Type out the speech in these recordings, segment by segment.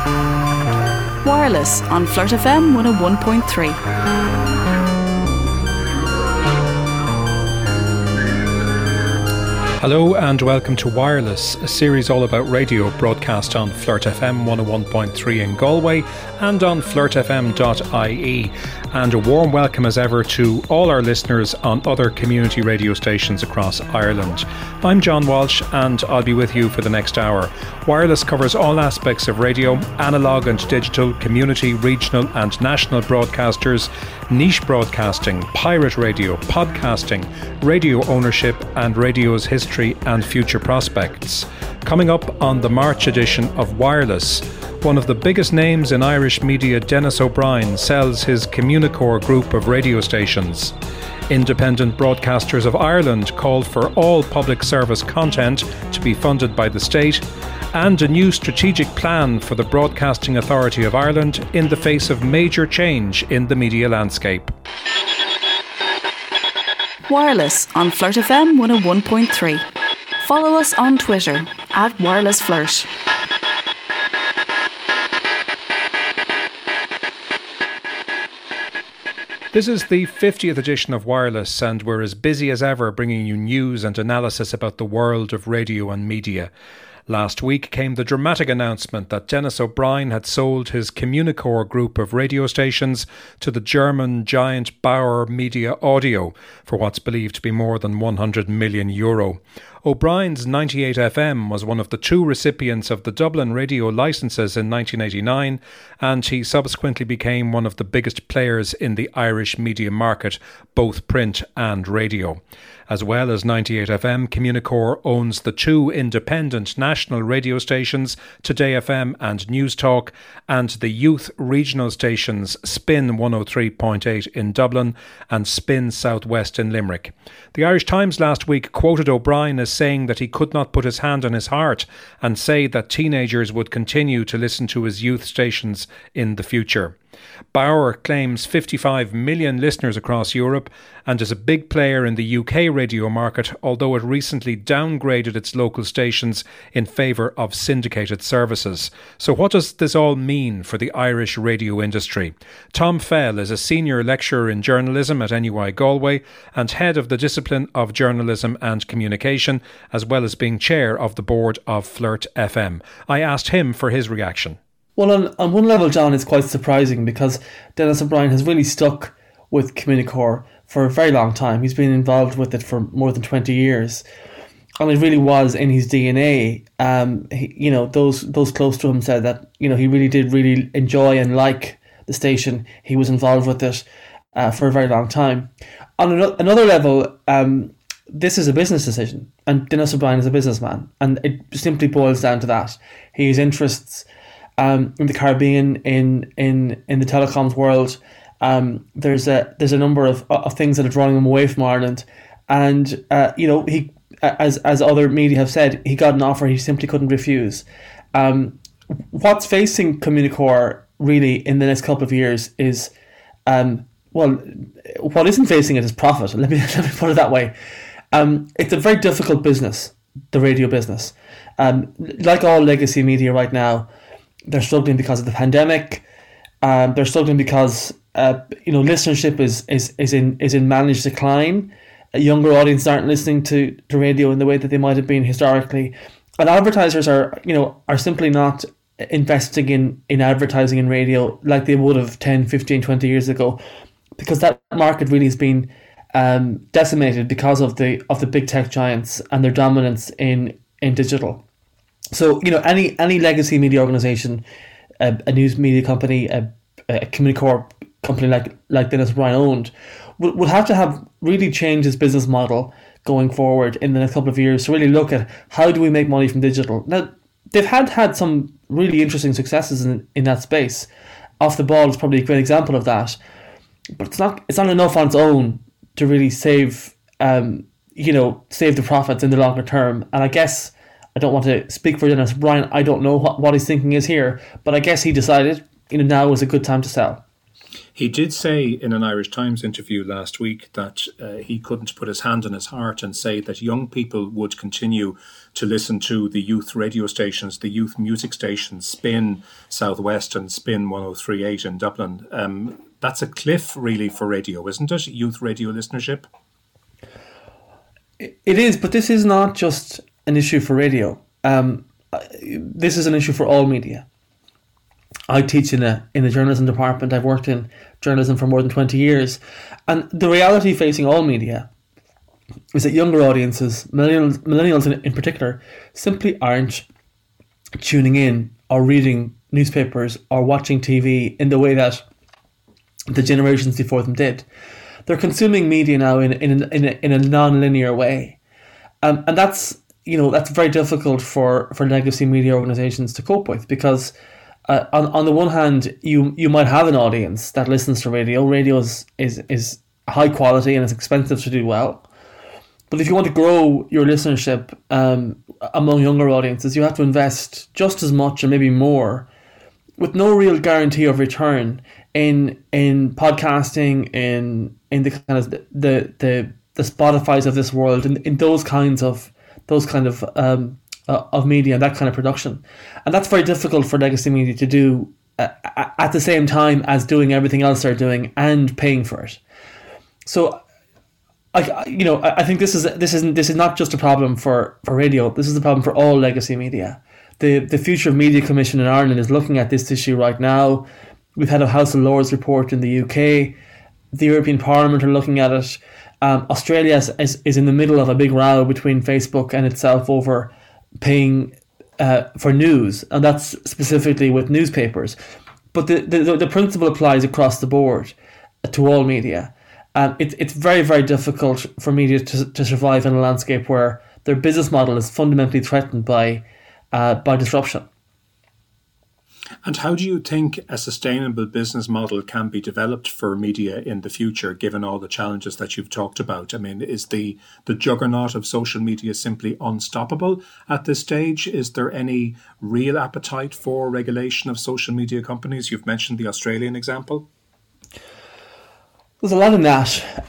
Wireless on Flirt FM 101.3. Hello and welcome to Wireless, a series all about radio broadcast on Flirt FM 101.3 in Galway and on flirtfm.ie. And a warm welcome as ever to all our listeners on other community radio stations across Ireland. I'm John Walsh and I'll be with you for the next hour. Wireless covers all aspects of radio, analogue and digital, community, regional and national broadcasters, niche broadcasting, pirate radio, podcasting, radio ownership and radio's history and future prospects. Coming up on the March edition of Wireless, one of the biggest names in Irish media, Denis O'Brien, sells his Communicore group of radio stations. Independent Broadcasters of Ireland called for all public service content to be funded by the state, and a new strategic plan for the Broadcasting Authority of Ireland in the face of major change in the media landscape. Wireless on Flirt FM 101.3. Follow us on Twitter @WirelessFlirt. This is the 50th edition of Wireless, and we're as busy as ever bringing you news and analysis about the world of radio and media. Last week came the dramatic announcement that Denis O'Brien had sold his Communicore group of radio stations to the German giant Bauer Media Audio for what's believed to be more than €100 million. O'Brien's 98 FM was one of the two recipients of the Dublin radio licences in 1989, and he subsequently became one of the biggest players in the Irish media market, both print and radio. As well as 98 FM, Communicore owns the two independent national radio stations, Today FM and News Talk, and the youth regional stations Spin 103.8 in Dublin and Spin Southwest in Limerick. The Irish Times last week quoted O'Brien as saying that he could not put his hand on his heart and say that teenagers would continue to listen to his youth stations in the future. Bauer claims 55 million listeners across Europe and is a big player in the UK radio market, although it recently downgraded its local stations in favour of syndicated services. So what does this all mean for the Irish radio industry? Tom Fell is a senior lecturer in journalism at NUI Galway and head of the discipline of journalism and communication, as well as being chair of the board of Flirt FM. I asked him for his reaction. Well, on one level, John, it's quite surprising because Denis O'Brien has really stuck with Communicore for a very long time. He's been involved with it for more than 20 years. And it really was in his DNA. Those close to him said that, he really did enjoy and like the station. He was involved with it for a very long time. On another level, this is a business decision. And Denis O'Brien is a businessman. And it simply boils down to that. His interests in the Caribbean, in the telecoms world, there's a number of things that are drawing him away from Ireland, and he, as other media have said, he got an offer he simply couldn't refuse. What's facing Communicore really in the next couple of years is, what isn't facing it is profit. Let me put it that way. It's a very difficult business, the radio business. Like all legacy media right now, they're struggling because of the pandemic. They're struggling because listenership is in managed decline. Younger audiences aren't listening to radio in the way that they might have been historically, and advertisers are simply not investing in advertising in radio like they would have 10, 15, 20 years ago, because that market really has been decimated because of the big tech giants and their dominance in digital. So, any legacy media organisation, a news media company, a Communicore company like Denis O'Brien owned, will have to have really changed its business model going forward in the next couple of years to really look at how do we make money from digital. Now, they've had some really interesting successes in that space. Off the Ball is probably a great example of that, but it's not enough on its own to really save the profits in the longer term. And I guess, I don't want to speak for Denis O'Brien. I don't know what his thinking is here, but I guess he decided, now was a good time to sell. He did say in an Irish Times interview last week that he couldn't put his hand on his heart and say that young people would continue to listen to the youth radio stations, the youth music stations, Spin Southwest and Spin 103.8 in Dublin. That's a cliff, really, for radio, isn't it? Youth radio listenership? It is, but this is not just an issue for radio. This is an issue for all media. I teach in a journalism department. I've worked in journalism for more than 20 years. And the reality facing all media is that younger audiences, millennials in particular, simply aren't tuning in or reading newspapers or watching TV in the way that the generations before them did. They're consuming media now in a non-linear way. And that's very difficult for legacy media organisations to cope with, because on the one hand, you might have an audience that listens to radio. Radio is high quality and it's expensive to do well. But if you want to grow your listenership among younger audiences, you have to invest just as much or maybe more, with no real guarantee of return, in podcasting, in the kind of the Spotifys of this world, in those kind of media and that kind of production. And that's very difficult for legacy media to do at the same time as doing everything else they're doing and paying for it. So I think this is not just a problem for radio. This is a problem for all legacy media. The Future of Media Commission in Ireland is looking at this issue right now. We've had a House of Lords report in the UK. The European Parliament are looking at it. Australia is in the middle of a big row between Facebook and itself over paying for news, and that's specifically with newspapers. But the principle applies across the board to all media. It's very, very difficult for media to survive in a landscape where their business model is fundamentally threatened by disruption. And how do you think a sustainable business model can be developed for media in the future, given all the challenges that you've talked about? I mean, is the juggernaut of social media simply unstoppable at this stage? Is there any real appetite for regulation of social media companies? You've mentioned the Australian example. There's a lot in that.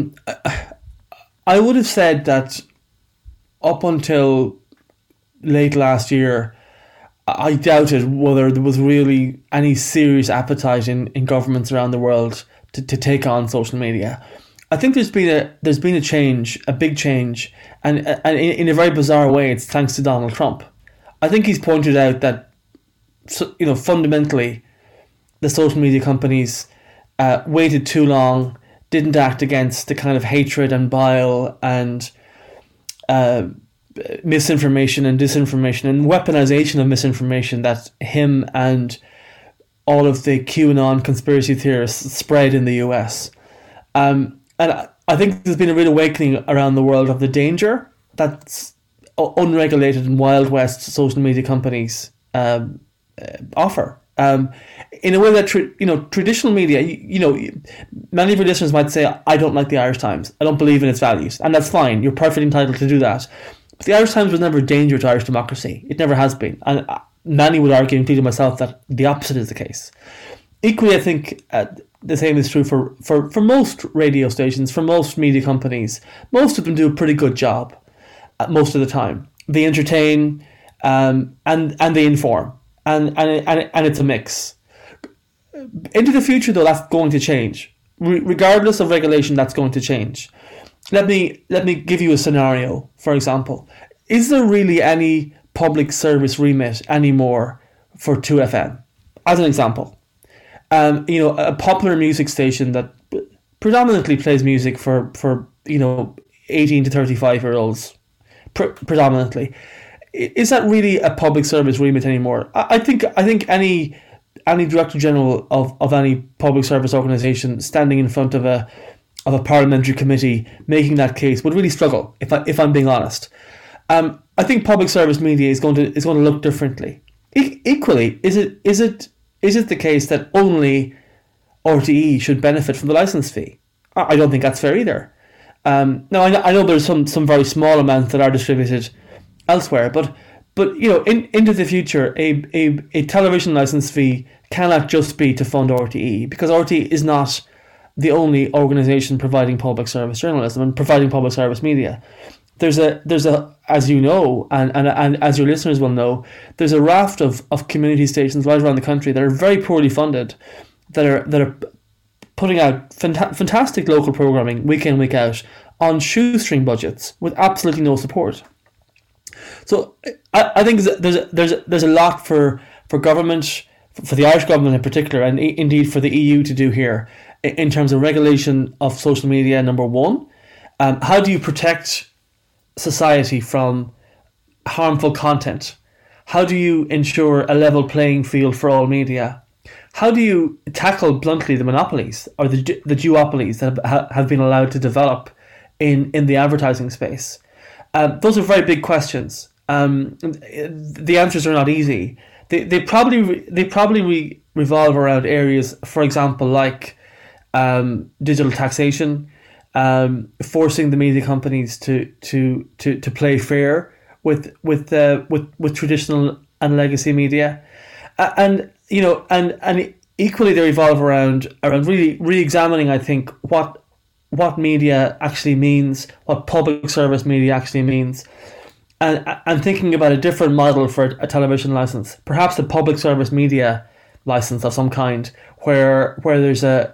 I would have said that up until late last year, I doubted whether there was really any serious appetite in governments around the world to take on social media. I think there's been a change, a big change, and in a very bizarre way, it's thanks to Donald Trump. I think he's pointed out that, fundamentally, the social media companies waited too long, didn't act against the kind of hatred and bile and misinformation and disinformation and weaponization of misinformation that him and all of the QAnon conspiracy theorists spread in the US. And I think there's been a real awakening around the world of the danger that unregulated and Wild West social media companies offer. In a way that traditional media, many of your listeners might say, I don't like the Irish Times. I don't believe in its values. And that's fine. You're perfectly entitled to do that. But the Irish Times was never a danger to Irish democracy. It never has been. And many would argue, including myself, that the opposite is the case. Equally, I think the same is true for most radio stations, for most media companies. Most of them do a pretty good job most of the time. They entertain and they inform. And it's a mix. Into the future, though, that's going to change. Regardless of regulation, that's going to change. Let me give you a scenario, for example. Is there really any public service remit anymore for 2FM? As an example. A popular music station that predominantly plays music for 18 to 35-year-olds, predominantly. Is that really a public service remit anymore? I think any Director General of any public service organisation standing in front of a parliamentary committee making that case would really struggle, if I'm being honest. I think public service media is going to look differently. Equally, is it the case that only RTE should benefit from the licence fee? I don't think that's fair either. Now I know there's some very small amounts that are distributed elsewhere, but But into the future, a television license fee cannot just be to fund RTE, because RTE is not the only organisation providing public service journalism and providing public service media. There's a as you know, and as your listeners will know, there's a raft of community stations right around the country that are very poorly funded, that are putting out fantastic local programming week in, week out on shoestring budgets with absolutely no support. So I think there's a lot for government, for the Irish government in particular, and indeed for the EU to do here in terms of regulation of social media. Number one, how do you protect society from harmful content? How do you ensure a level playing field for all media? How do you tackle bluntly the monopolies or the duopolies that have been allowed to develop in the advertising space? Those are very big questions. The answers are not easy. They probably revolve around areas, for example, like digital taxation, forcing the media companies to play fair with traditional and legacy media, and equally they revolve around really re-examining, I think, what media actually means, what public service media actually means, and thinking about a different model for a television license, perhaps a public service media license of some kind, where there's a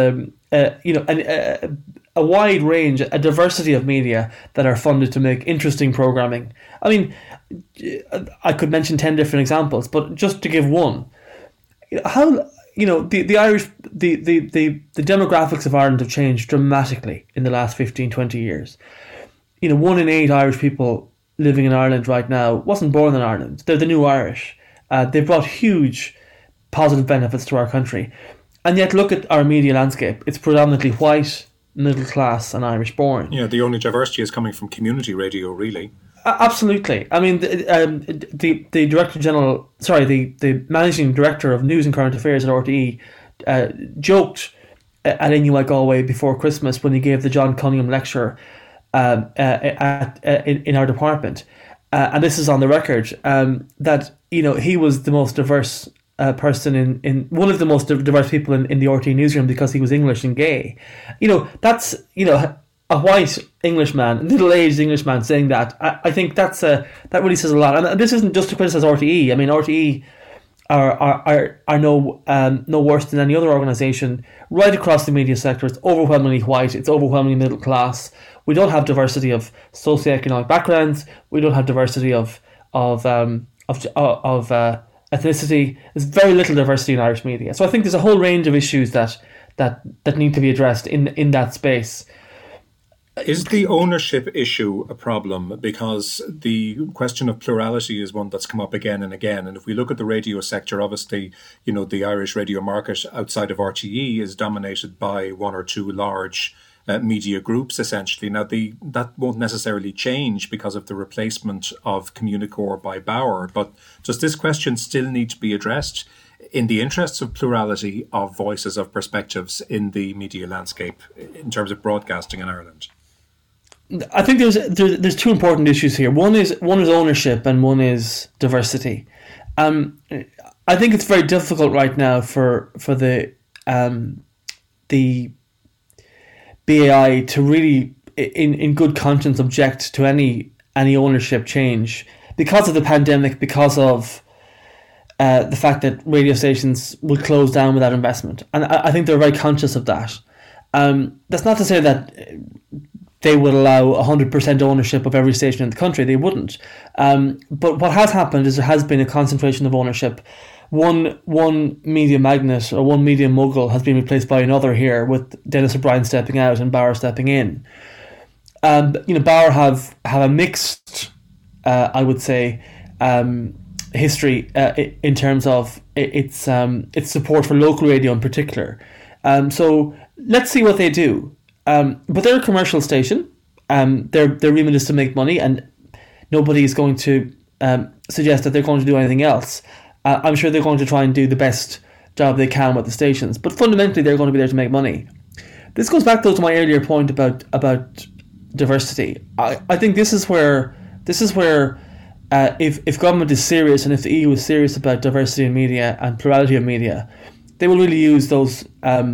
wide range, a diversity of media that are funded to make interesting programming. I mean, I could mention 10 different examples, but just to give one, how the Irish the demographics of Ireland have changed dramatically in the last 15-20 years. 1 in 8 Irish people living in Ireland right now wasn't born in Ireland. They're the new Irish. They've brought huge positive benefits to our country, and yet look at our media landscape. It's predominantly white, middle class, and Irish born. Yeah, the only diversity is coming from community radio, really. Absolutely. I mean, the director general, the managing director of News and Current Affairs at RTE, joked at NUI Galway before Christmas when he gave the John Cunningham lecture in our department, and this is on the record, that he was the most diverse person in one of the most diverse people in the RTE newsroom because he was English and gay. That's a white Englishman, middle-aged Englishman saying that. I think that really says a lot. And this isn't just to criticise RTE. I mean, RTE are no worse than any other organisation right across the media sector. It's overwhelmingly white. It's overwhelmingly middle class. We don't have diversity of socioeconomic backgrounds. We don't have diversity of ethnicity. There's very little diversity in Irish media. So I think there's a whole range of issues that need to be addressed in that space. Is the ownership issue a problem? Because the question of plurality is one that's come up again and again. And if we look at the radio sector, obviously, the Irish radio market outside of RTE is dominated by 1 or 2 large media groups, essentially. Now, that won't necessarily change because of the replacement of Communicore by Bauer. But does this question still need to be addressed in the interests of plurality of voices, of perspectives in the media landscape in terms of broadcasting in Ireland? I think there's 2 important issues here. One is ownership, and one is diversity. I think it's very difficult right now for the BAI to really, in good conscience, object to any ownership change because of the pandemic, because of the fact that radio stations will close down without investment, and I think they're very conscious of that. That's not to say that they would allow 100% ownership of every station in the country. They wouldn't. But what has happened is there has been a concentration of ownership. One media magnate or one media mogul has been replaced by another here, with Dennis O'Brien stepping out and Bauer stepping in. Bauer have a mixed, I would say, history in terms of its support for local radio in particular. So let's see what they do. But they're a commercial station. Their remit is to make money, and nobody is going to suggest that they're going to do anything else. I'm sure they're going to try and do the best job they can with the stations, but fundamentally they're going to be there to make money. This goes back though to my earlier point about diversity. I think this is where if government is serious and if the EU is serious about diversity in media and plurality of media, they will really use those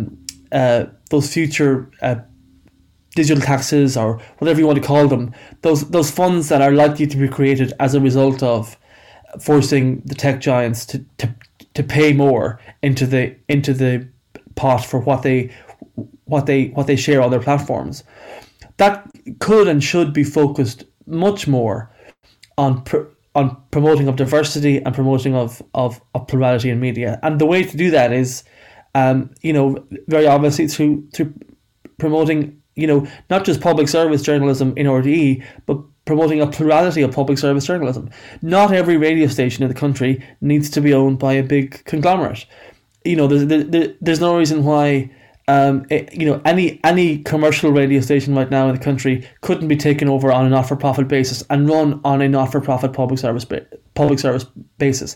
future digital taxes, or whatever you want to call them, those funds that are likely to be created as a result of forcing the tech giants to pay more into the pot for what they share on their platforms. That could and should be focused much more on promoting of diversity and promoting of plurality in media. And the way to do that is, very obviously through promoting, not just public service journalism in RTE, but promoting a plurality of public service journalism. Not every radio station in the country needs to be owned by a big conglomerate. There's no reason why any commercial radio station right now in the country couldn't be taken over on a not-for-profit basis and run on a not-for-profit public service basis.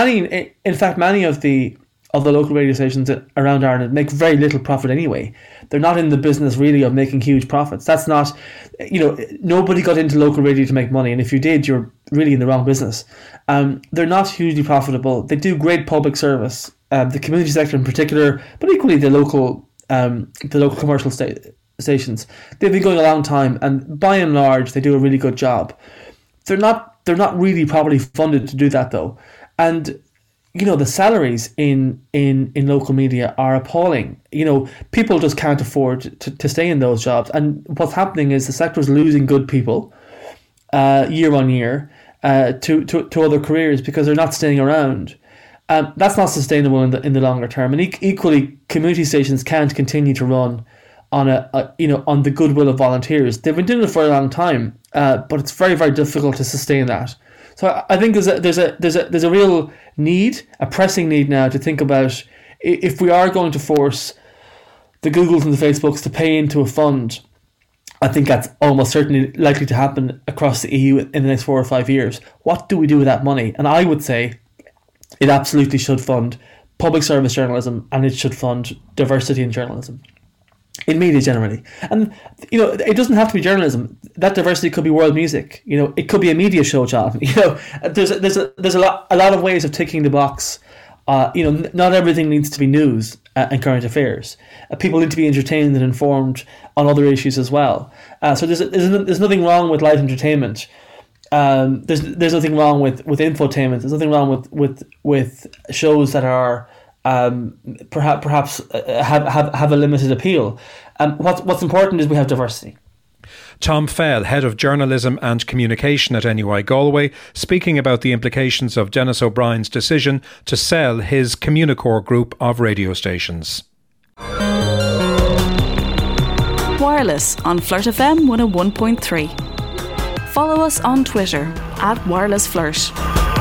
Many of the local radio stations around Ireland make very little profit anyway. They're not in the business really of making huge profits. That's not, nobody got into local radio to make money, and if you did, you're really in the wrong business. They're not hugely profitable. They do great public service, the community sector in particular, but equally the local commercial stations. They've been going a long time, and by and large, they do a really good job. They're not really properly funded to do that though, and the salaries in local media are appalling. People just can't afford to stay in those jobs, and what's happening is the sector is losing good people year on year to other careers because they're not staying around. That's not sustainable in the longer term, and equally, community stations can't continue to run on on the goodwill of volunteers. They've been doing it for a long time, but it's very, very difficult to sustain that. So I think there's a real need, a pressing need now to think about if we are going to force the Googles and the Facebooks to pay into a fund. I think that's almost certainly likely to happen across the EU in the next 4 or 5 years. What do we do with that money? And I would say it absolutely should fund public service journalism, and it should fund diversity in journalism, in media generally. And it doesn't have to be journalism. That diversity could be world music. It could be a media show, John. There's a lot of ways of ticking the box. Not everything needs to be news and current affairs. People need to be entertained and informed on other issues as well. So there's nothing wrong with light entertainment. There's nothing wrong with infotainment. There's nothing wrong with shows that are perhaps have a limited appeal. What's important is we have diversity. Tom Fell, Head of Journalism and Communication at NUI Galway, speaking about the implications of Denis O'Brien's decision to sell his Communicore group of radio stations. Wireless on Flirt FM 101.3. Follow us on Twitter @WirelessFlirt.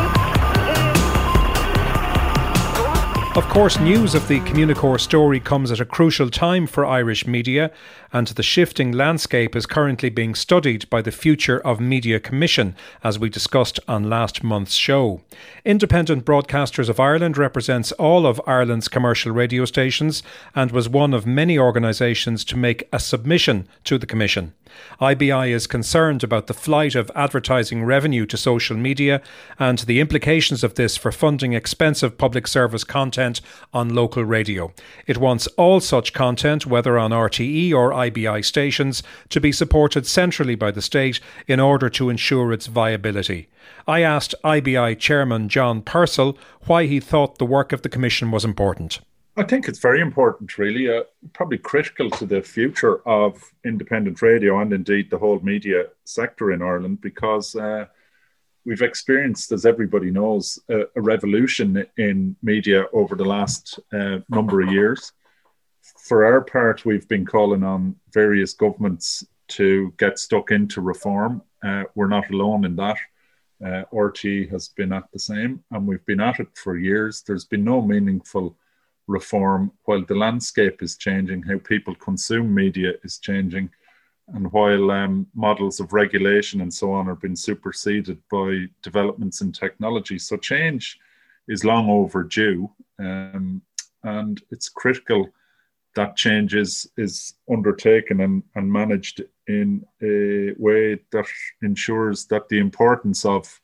Of course, news of the Communicore story comes at a crucial time for Irish media, and the shifting landscape is currently being studied by the Future of Media Commission, as we discussed on last month's show. Independent Broadcasters of Ireland represents all of Ireland's commercial radio stations and was one of many organisations to make a submission to the Commission. IBI is concerned about the flight of advertising revenue to social media and the implications of this for funding expensive public service content on local radio. It wants all such content, whether on RTE or IBI stations, to be supported centrally by the state in order to ensure its viability. I asked IBI Chairman John Purcell why he thought the work of the Commission was important. I think it's very important, really, probably critical to the future of independent radio and indeed the whole media sector in Ireland, because we've experienced, as everybody knows, a revolution in media over the last number of years. For our part, we've been calling on various governments to get stuck into reform. We're not alone in that. RTE has been at the same, and we've been at it for years. There's been no meaningful reform while the landscape is changing, how people consume media is changing, and while models of regulation and so on are being superseded by developments in technology. So change is long overdue, and it's critical that change is undertaken and managed in a way that ensures that the importance of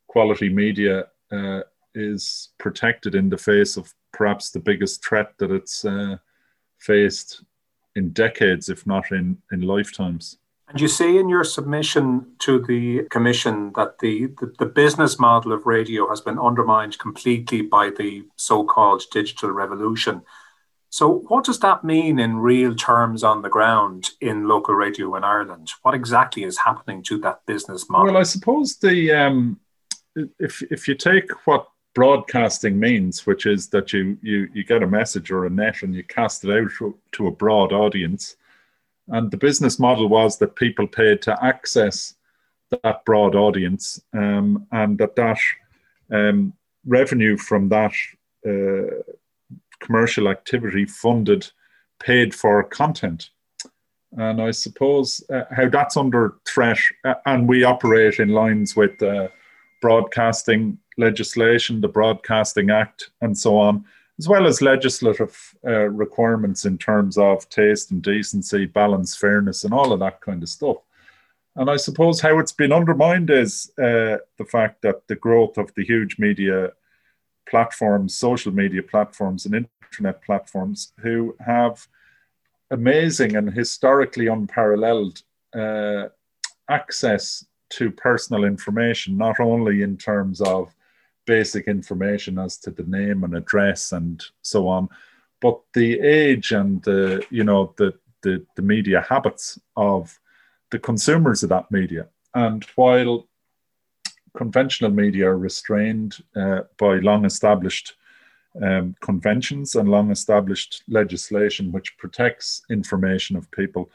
quality media is protected in the face of perhaps the biggest threat that it's faced in decades, if not in lifetimes. And you say in your submission to the Commission that the business model of radio has been undermined completely by the so-called digital revolution. So what does that mean in real terms on the ground in local radio in Ireland? What exactly is happening to that business model? Well, I suppose if you take what broadcasting means, which is that you get a message or a net and you cast it out to a broad audience, and the business model was that people paid to access that broad audience, and that revenue from that commercial activity paid for content. And I suppose how that's under threat, and we operate in lines with broadcasting legislation, the Broadcasting Act, and so on, as well as legislative requirements in terms of taste and decency, balance, fairness, and all of that kind of stuff. And I suppose how it's been undermined is the fact that the growth of the huge media platforms, social media platforms, and internet platforms, who have amazing and historically unparalleled access to personal information, not only in terms of basic information as to the name and address and so on, but the age and the media habits of the consumers of that media. And while conventional media are restrained by long-established conventions and long-established legislation which protects information of people,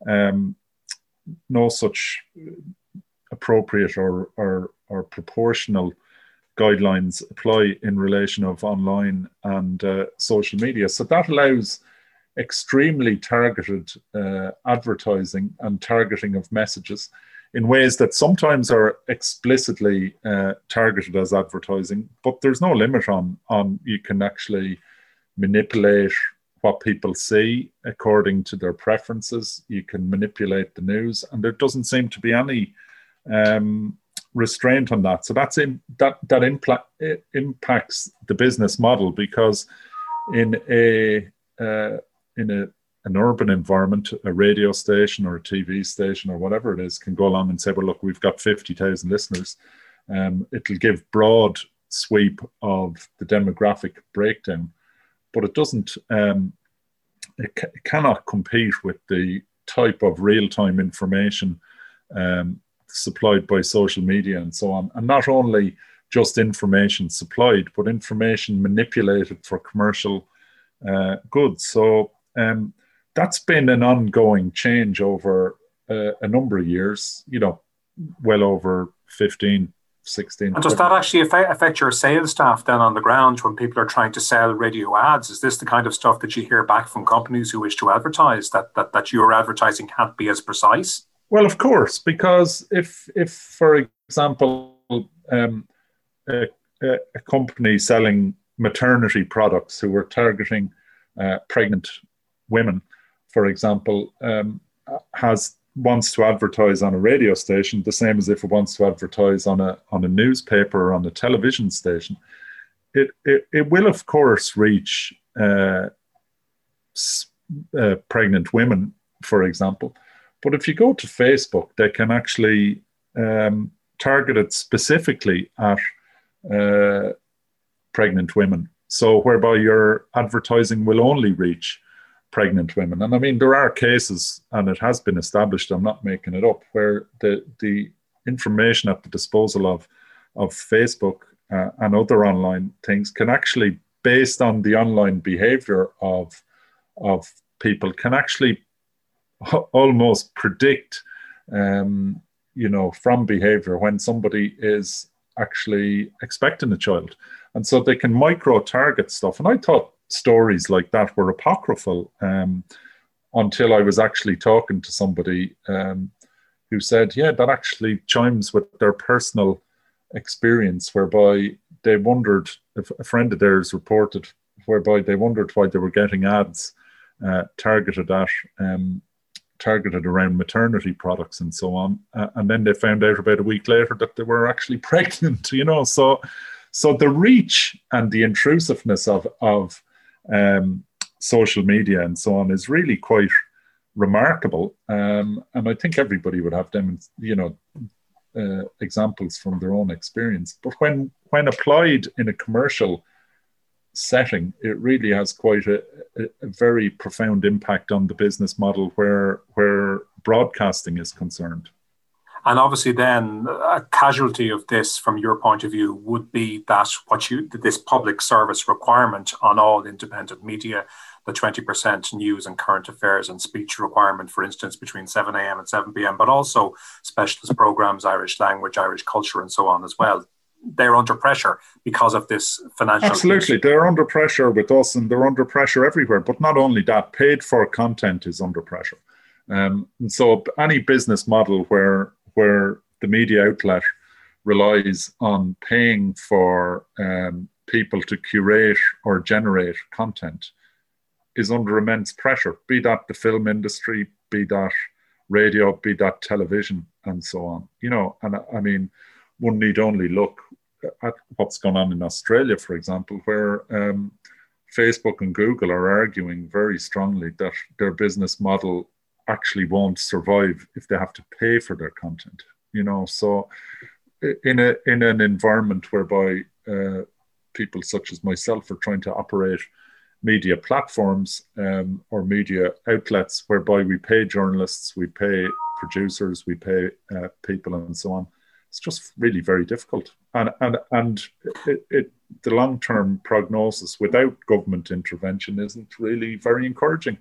no such appropriate or proportional guidelines apply in relation of online and social media. So that allows extremely targeted advertising and targeting of messages in ways that sometimes are explicitly targeted as advertising, but there's no limit on you can actually manipulate what people see according to their preferences. You can manipulate the news, and there doesn't seem to be any restraint on that. So that impacts the business model, because in an urban environment, a radio station or a TV station or whatever it is can go along and say, well, look, we've got 50,000 listeners. It'll give broad sweep of the demographic breakdown, but it doesn't, it cannot compete with the type of real-time information supplied by social media and so on. And not only just information supplied, but information manipulated for commercial goods. So that's been an ongoing change over a number of years, well over 15, 16. And does that actually affect your sales staff then on the ground when people are trying to sell radio ads? Is this the kind of stuff that you hear back from companies who wish to advertise, that your advertising can't be as precise? Well, of course, because if for example, a company selling maternity products who were targeting pregnant women, for example, wants to advertise on a radio station, the same as if it wants to advertise on a newspaper or on a television station, it will of course reach pregnant women, for example. But if you go to Facebook, they can actually target it specifically at pregnant women. So whereby your advertising will only reach pregnant women. And I mean, there are cases, and it has been established, I'm not making it up, where the information at the disposal of Facebook and other online things can actually, based on the online behavior of people, can actually almost predict, from behavior when somebody is actually expecting a child. And so they can micro-target stuff. And I thought stories like that were apocryphal until I was actually talking to somebody who said, yeah, that actually chimes with their personal experience, whereby they wondered, a friend of theirs reported, whereby they wondered why they were getting ads targeted at targeted around maternity products and so on. And then they found out about a week later that they were actually pregnant, you know. So the reach and the intrusiveness of social media and so on is really quite remarkable. And I think everybody would have them, you know, examples from their own experience. But when applied in a commercial setting, it really has quite a very profound impact on the business model where broadcasting is concerned. And obviously then a casualty of this from your point of view would be that this public service requirement on all independent media, the 20% news and current affairs and speech requirement, for instance, between 7 a.m. and 7 p.m., but also specialist programs, Irish language, Irish culture and so on as well. They're under pressure because of this financial Absolutely. Issue. They're under pressure with us and they're under pressure everywhere. But not only that, paid for content is under pressure. And so any business model where the media outlet relies on paying for people to curate or generate content is under immense pressure, be that the film industry, be that radio, be that television, and so on. You know, and I mean, one need only look at what's gone on in Australia, for example, where Facebook and Google are arguing very strongly that their business model actually won't survive if they have to pay for their content. You know, so in an environment whereby people such as myself are trying to operate media platforms or media outlets whereby we pay journalists, we pay producers, we pay people and so on, it's just really very difficult. And the long-term prognosis without government intervention isn't really very encouraging.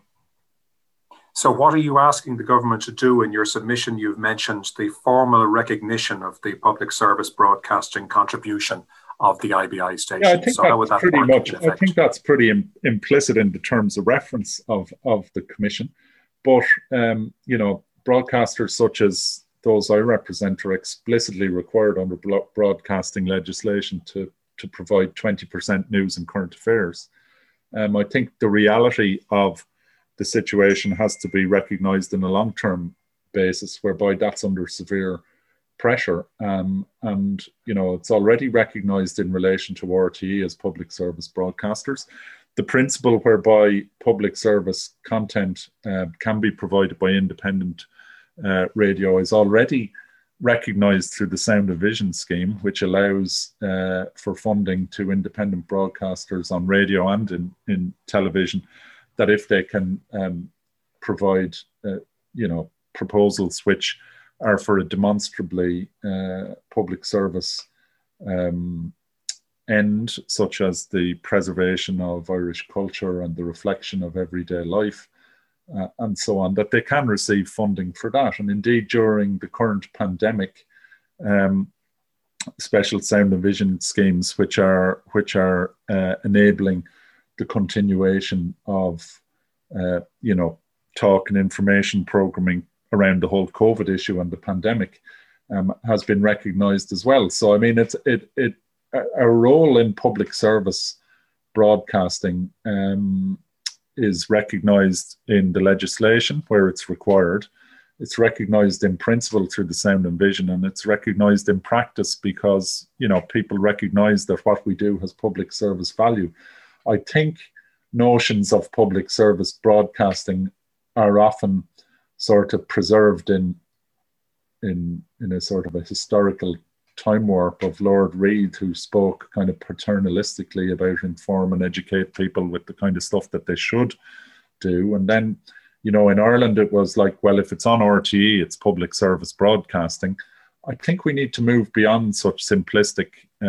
So what are you asking the government to do? In your submission, you've mentioned the formal recognition of the public service broadcasting contribution of the IBI station. Yeah, I think that's pretty much. I think that's pretty implicit in the terms of reference of the Commission. But you know, broadcasters such as those I represent are explicitly required under broadcasting legislation to provide 20% news and current affairs. I think the reality of the situation has to be recognised in a long-term basis, whereby that's under severe pressure. And, you know, it's already recognised in relation to RTE as public service broadcasters. The principle whereby public service content can be provided by independent radio is already recognised through the Sound and Vision scheme, which allows for funding to independent broadcasters on radio and in television, that if they can provide, you know, proposals which are for a demonstrably public service end, such as the preservation of Irish culture and the reflection of everyday life, and so on, that they can receive funding for that. And indeed, during the current pandemic, special Sound and Vision schemes, which are enabling the continuation of, you know, talk and information programming around the whole COVID issue and the pandemic, has been recognised as well. So, I mean, a role in public service broadcasting is recognised in the legislation where it's required. It's recognised in principle through the Sound and Vision, and it's recognised in practice because, you know, people recognise that what we do has public service value. I think notions of public service broadcasting are often sort of preserved in a sort of a historical time warp of Lord Reid, who spoke kind of paternalistically about inform and educate people with the kind of stuff that they should do. And then, you know, in Ireland, it was like, well, if it's on RTE, it's public service broadcasting. I think we need to move beyond such simplistic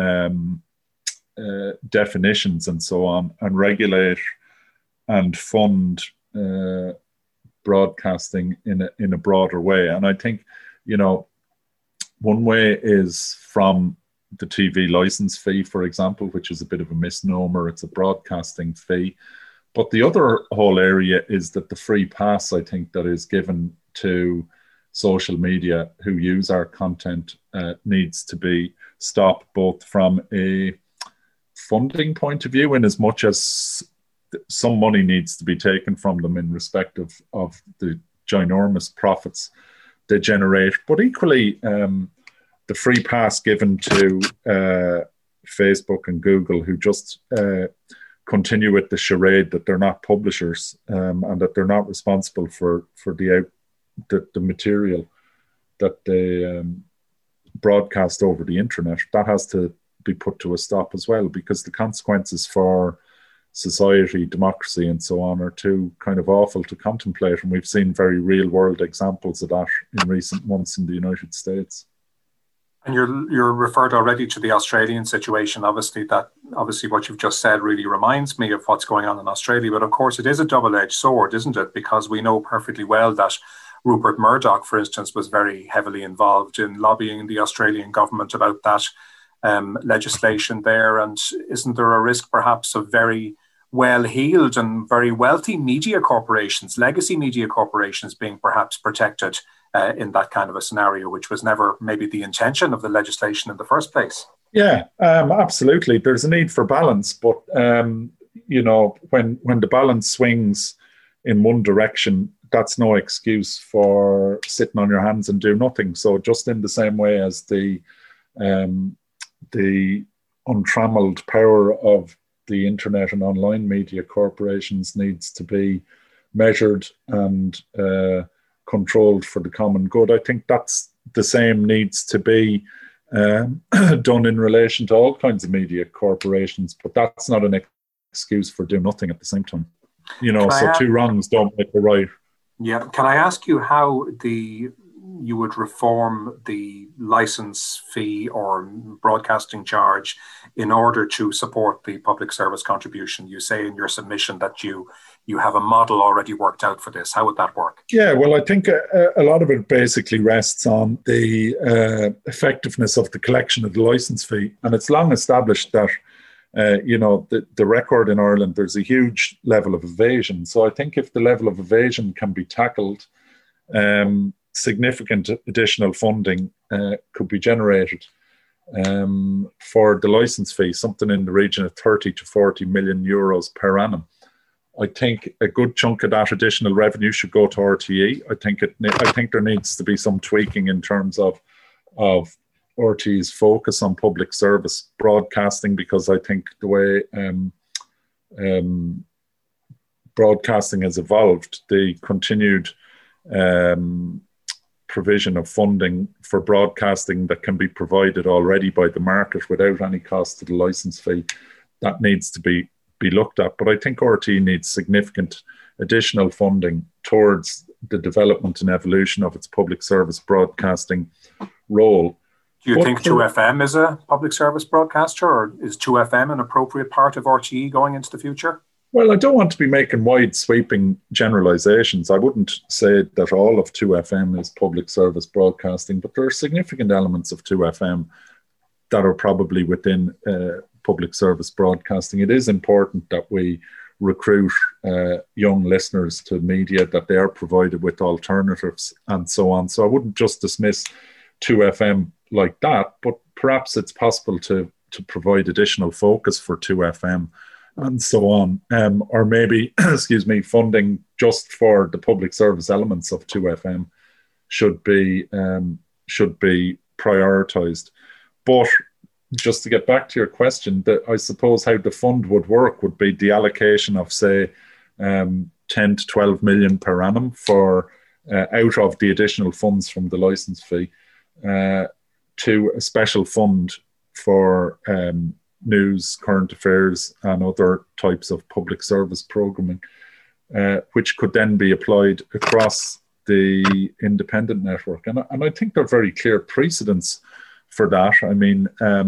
definitions and so on, and regulate and fund broadcasting in a broader way. And I think, you know, one way is from the TV license fee, for example, which is a bit of a misnomer. It's a broadcasting fee. But the other whole area is that the free pass, I think, that is given to social media who use our content needs to be stopped, both from a funding point of view, in as much as some money needs to be taken from them in respect of the ginormous profits they generate. But equally, the free pass given to Facebook and Google, who just continue with the charade that they're not publishers and that they're not responsible for the material that they broadcast over the internet, that has to be put to a stop as well, because the consequences for society, democracy, and so on are too kind of awful to contemplate. And we've seen very real world examples of that in recent months in the United States. And you're referred already to the Australian situation. Obviously what you've just said really reminds me of what's going on in Australia. But of course, it is a double-edged sword, isn't it? Because we know perfectly well that Rupert Murdoch, for instance, was very heavily involved in lobbying the Australian government about that legislation there. And isn't there a risk perhaps of very well-heeled and very wealthy media corporations, legacy media corporations, being perhaps protected in that kind of a scenario, which was never maybe the intention of the legislation in the first place? Yeah, absolutely. There's a need for balance, but when the balance swings in one direction, that's no excuse for sitting on your hands and do nothing. So just in the same way as the untrammeled power of the internet and online media corporations needs to be measured and controlled for the common good, I think that's the same needs to be done in relation to all kinds of media corporations, but that's not an excuse for doing nothing at the same time. Two wrongs don't make a right. Yeah. Can I ask you how you would reform the license fee or broadcasting charge in order to support the public service contribution? You say in your submission that you have a model already worked out for this. How would that work? Yeah, well, I think a lot of it basically rests on the effectiveness of the collection of the license fee. And it's long established that the record in Ireland, there's a huge level of evasion. So I think if the level of evasion can be tackled, significant additional funding could be generated for the license fee, something in the region of 30 to 40 million euros per annum. I think a good chunk of that additional revenue should go to RTE. I think there needs to be some tweaking in terms of RTE's focus on public service broadcasting, because I think the way broadcasting has evolved, the continued provision of funding for broadcasting that can be provided already by the market without any cost to the license fee, that needs to be looked at. But I think RTE needs significant additional funding towards the development and evolution of its public service broadcasting role. Do you think 2FM is a public service broadcaster, or is 2FM an appropriate part of RTE going into the future? Well, I don't want to be making wide sweeping generalizations. I wouldn't say that all of 2FM is public service broadcasting, but there are significant elements of 2FM that are probably within public service broadcasting. It is important that we recruit young listeners to media, that they are provided with alternatives and so on. So I wouldn't just dismiss 2FM like that, but perhaps it's possible to provide additional focus for 2FM and so on, or maybe, funding just for the public service elements of 2FM should be prioritised. But just to get back to your question, I suppose how the fund would work would be the allocation of, say, 10 to 12 million per annum for out of the additional funds from the licence fee to a special fund for news, current affairs, and other types of public service programming, which could then be applied across the independent network. And I think there are very clear precedents for that. I mean,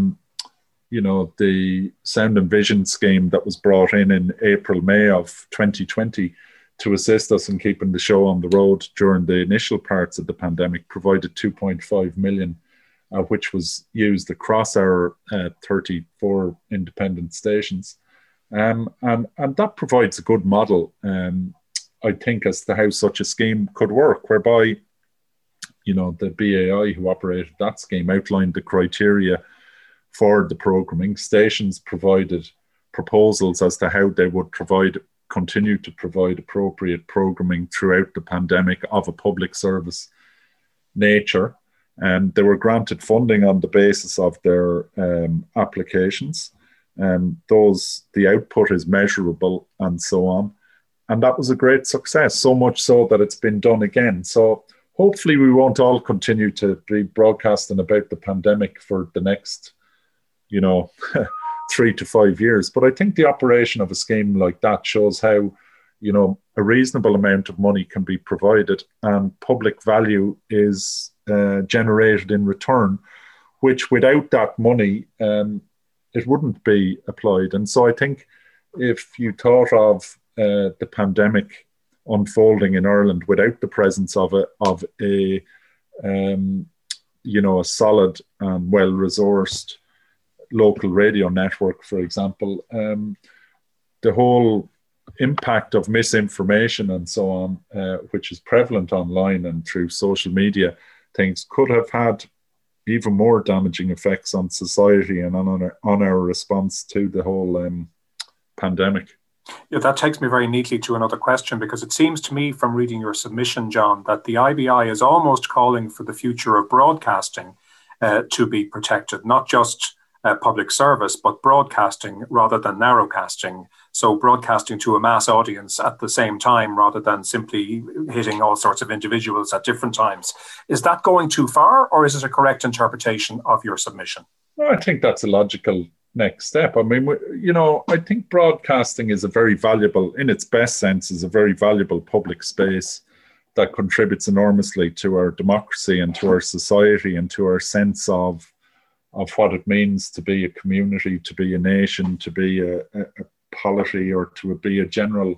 the Sound and Vision scheme that was brought in April, May of 2020 to assist us in keeping the show on the road during the initial parts of the pandemic provided 2.5 million, which was used across our 34 independent stations. And that provides a good model, I think, as to how such a scheme could work, whereby, the BAI who operated that scheme outlined the criteria for the programming. Stations provided proposals as to how they would provide continue to provide appropriate programming throughout the pandemic of a public service nature. And they were granted funding on the basis of their applications. The output is measurable and so on. And that was a great success, so much so that it's been done again. So hopefully we won't all continue to be broadcasting about the pandemic for the next, 3 to 5 years. But I think the operation of a scheme like that shows how, a reasonable amount of money can be provided and public value is generated in return, which without that money, it wouldn't be applied. And so I think if you thought of the pandemic unfolding in Ireland without the presence of a solid and well-resourced local radio network, for example, the whole impact of misinformation and so on, which is prevalent online and through social media, things could have had even more damaging effects on society and on our response to the whole pandemic. Yeah, that takes me very neatly to another question, because it seems to me from reading your submission, John, that the IBI is almost calling for the future of broadcasting to be protected, not just public service, but broadcasting rather than narrowcasting. So broadcasting to a mass audience at the same time rather than simply hitting all sorts of individuals at different times. Is that going too far, or is it a correct interpretation of your submission? Well, I think that's a logical next step. I mean, I think broadcasting is a very valuable, in its best sense, is a very valuable public space that contributes enormously to our democracy and to our society and to our sense of what it means to be a community, to be a nation, to be a polity, or to be a general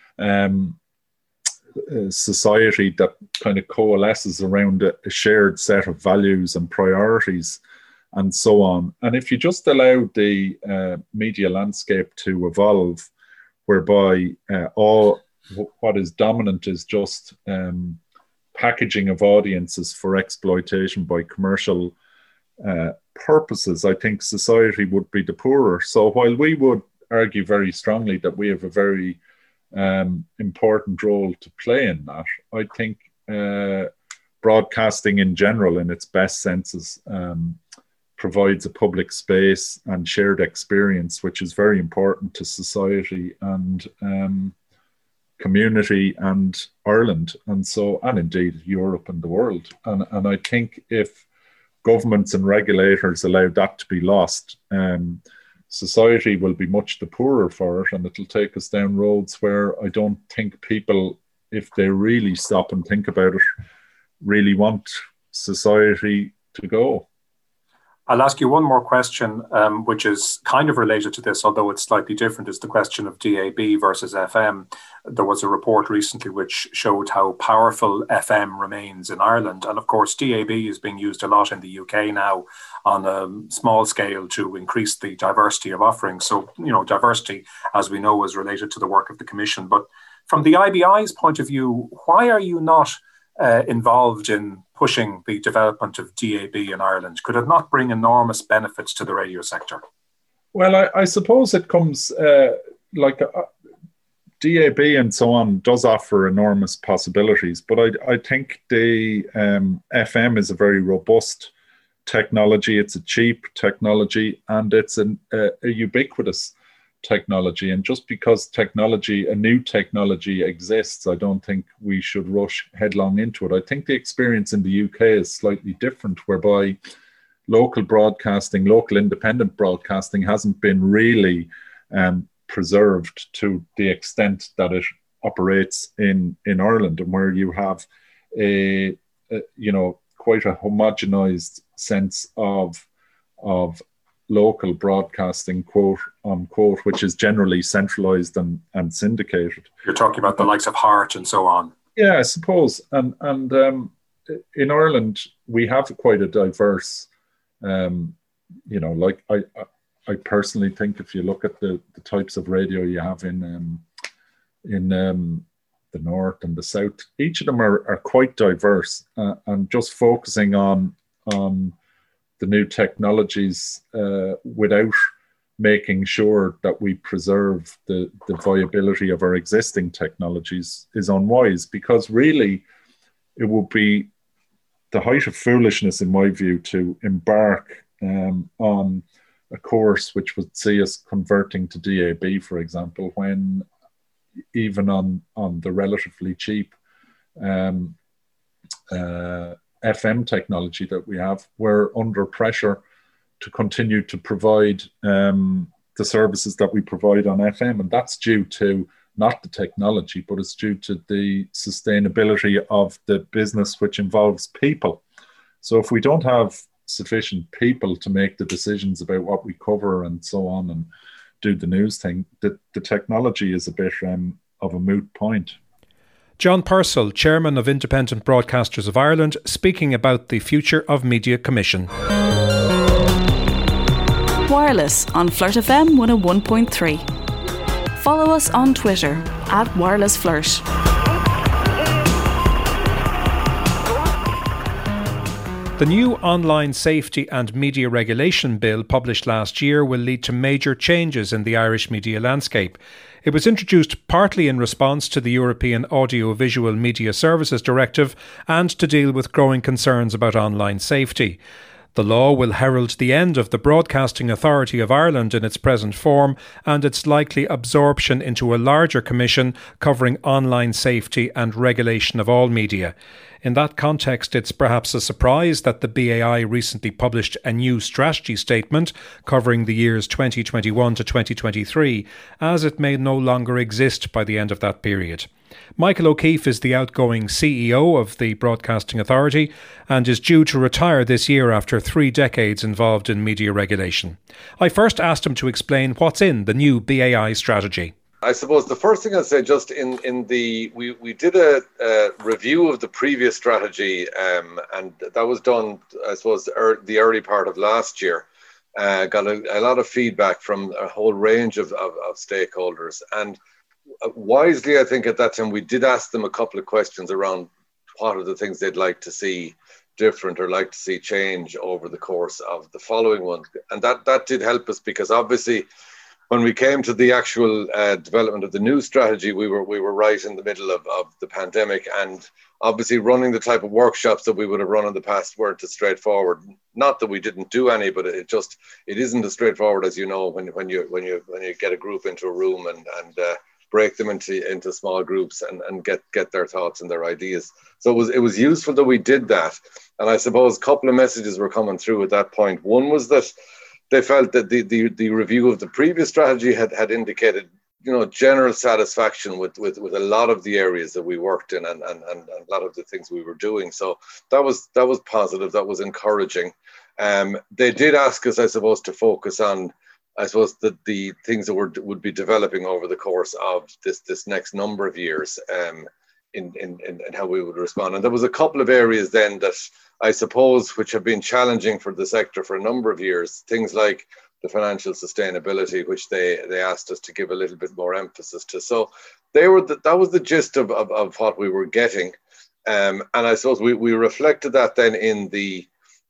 society that kind of coalesces around a shared set of values and priorities and so on. And if you just allow the media landscape to evolve, whereby what is dominant is just packaging of audiences for exploitation by commercial purposes, I think society would be the poorer. So while we would argue very strongly that we have a very important role to play in that, I think broadcasting in general, in its best senses, provides a public space and shared experience, which is very important to society and community and Ireland, and indeed Europe and the world. And I think if governments and regulators allow that to be lost, society will be much the poorer for it, and it'll take us down roads where I don't think people, if they really stop and think about it, really want society to go. I'll ask you one more question, which is kind of related to this, although it's slightly different. Is the question of DAB versus FM. There was a report recently which showed how powerful FM remains in Ireland. And of course, DAB is being used a lot in the UK now on a small scale to increase the diversity of offerings. So, diversity, as we know, is related to the work of the Commission. But from the IBI's point of view, why are you not involved in pushing the development of DAB in Ireland? Could it not bring enormous benefits to the radio sector? Well, I suppose it comes DAB and so on does offer enormous possibilities, but I think the FM is a very robust technology. It's a cheap technology, and it's a ubiquitous technology. And just because a new technology exists, I don't think we should rush headlong into it. I think the experience in the UK is slightly different, whereby local independent broadcasting hasn't been really preserved to the extent that it operates in Ireland, and where you have quite a homogenized sense of local broadcasting, quote unquote, which is generally centralized and syndicated. You're talking about the likes of Heart and so on. Yeah, I suppose. And in Ireland, we have quite a diverse, I personally think if you look at the types of radio you have in the north and the south, each of them are quite diverse, and just focusing on the new technologies without making sure that we preserve the viability of our existing technologies is unwise, because really it would be the height of foolishness, in my view, to embark on a course which would see us converting to DAB, for example, when even on the relatively cheap FM technology that we have, we're under pressure to continue to provide the services that we provide on FM. And that's due to not the technology, but it's due to the sustainability of the business, which involves people. So if we don't have sufficient people to make the decisions about what we cover and so on and do the news thing, the technology is a bit of a moot point. John Purcell, Chairman of Independent Broadcasters of Ireland, speaking about the future of Media Commission. Wireless on Flirt FM 101.3. Follow us on Twitter @WirelessFlirt. The new Online Safety and Media Regulation Bill published last year will lead to major changes in the Irish media landscape. It was introduced partly in response to the European Audiovisual Media Services Directive and to deal with growing concerns about online safety. The law will herald the end of the Broadcasting Authority of Ireland in its present form and its likely absorption into a larger commission covering online safety and regulation of all media. In that context, it's perhaps a surprise that the BAI recently published a new strategy statement covering the years 2021 to 2023, as it may no longer exist by the end of that period. Michael O'Keefe is the outgoing CEO of the Broadcasting Authority and is due to retire this year after 3 decades involved in media regulation. I first asked him to explain what's in the new BAI strategy. I suppose the first thing I'd say, just we did a review of the previous strategy, and that was done, I suppose, the early part of last year. Got a lot of feedback from a whole range of stakeholders, and wisely, I think at that time we did ask them a couple of questions around what are the things they'd like to see different or like to see change over the course of the following one, and that did help us, because obviously, when we came to the actual development of the new strategy, we were right in the middle of the pandemic, and obviously running the type of workshops that we would have run in the past weren't as straightforward. Not that we didn't do any, but it isn't as straightforward as, you know, when you get a group into a room and break them into small groups and get their thoughts and their ideas. So it was useful that we did that, and I suppose a couple of messages were coming through at that point. One was that they felt that the review of the previous strategy had indicated, you know, general satisfaction with a lot of the areas that we worked in and a lot of the things we were doing. So that was positive. That was encouraging. They did ask us, I suppose, to focus on, I suppose, the things that would be developing over the course of this next number of years, in how we would respond. And there was a couple of areas then that I suppose which have been challenging for the sector for a number of years, things like the financial sustainability, which they asked us to give a little bit more emphasis to. So that was the gist of what we were getting, and I suppose we reflected that then in the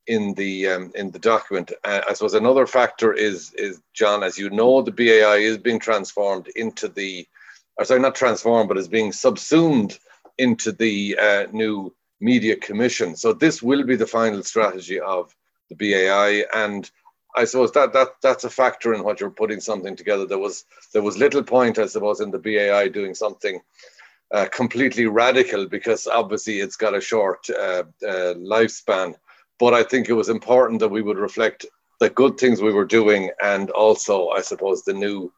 document. I suppose another factor is John, as you know, the BAI is being transformed into not transformed, but is being subsumed into the new Media Commission. So this will be the final strategy of the BAI, and I suppose that's a factor in what you're putting something together. There was little point, I suppose, in the BAI doing something completely radical, because obviously it's got a short lifespan. But I think it was important that we would reflect the good things we were doing, and also, I suppose, the new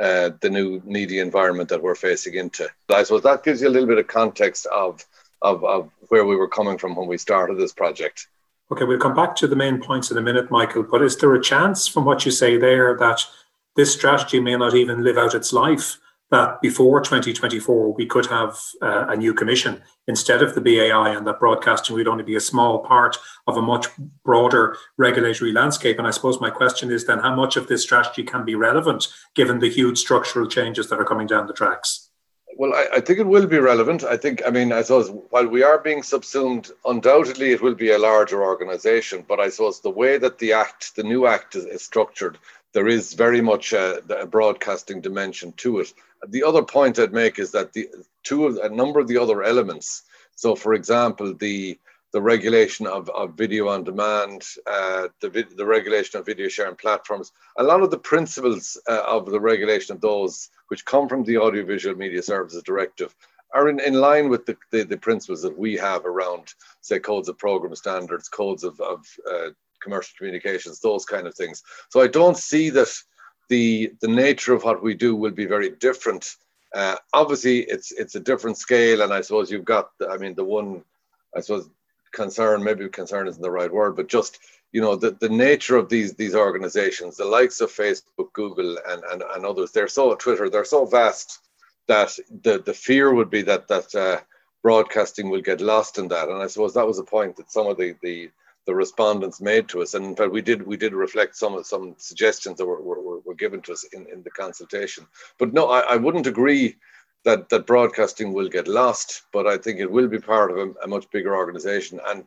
media environment that we're facing into. I suppose that gives you a little bit of context of where we were coming from when we started this project. Okay, we'll come back to the main points in a minute, Michael, but is there a chance, from what you say there, that this strategy may not even live out its life, that before 2024 we could have a new commission instead of the BAI, and that broadcasting would only be a small part of a much broader regulatory landscape? And I suppose my question is then, how much of this strategy can be relevant given the huge structural changes that are coming down the tracks? Well, I think it will be relevant. I suppose while we are being subsumed, undoubtedly it will be a larger organisation. But I suppose the way that the new act is structured, there is very much a broadcasting dimension to it. The other point I'd make is that a number of the other elements, so for example, the regulation of video on demand, the regulation of video sharing platforms, a lot of the principles of the regulation of those which come from the Audiovisual Media Services Directive are in line with the principles that we have around, say, codes of program standards, codes of commercial communications, those kind of things. So I don't see that the nature of what we do will be very different. Obviously, it's a different scale, and I suppose you've got, the one, I suppose, concern, maybe concern isn't the right word, but just, the nature of these organizations, the likes of Facebook, Google, and others, Twitter, they're so vast that the fear would be that broadcasting will get lost in that. And I suppose that was a point that some of the respondents made to us, and in fact we did reflect some suggestions that were given to us in the consultation. But no, I wouldn't agree that broadcasting will get lost, but I think it will be part of a much bigger organization. And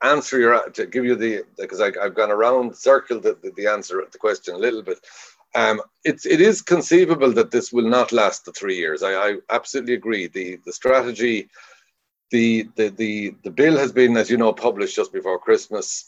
to give you because I've gone around, circled the answer at the question a little bit. It is conceivable that this will not last the 3 years. I absolutely agree. The strategy, the bill has been, as you know, published just before Christmas.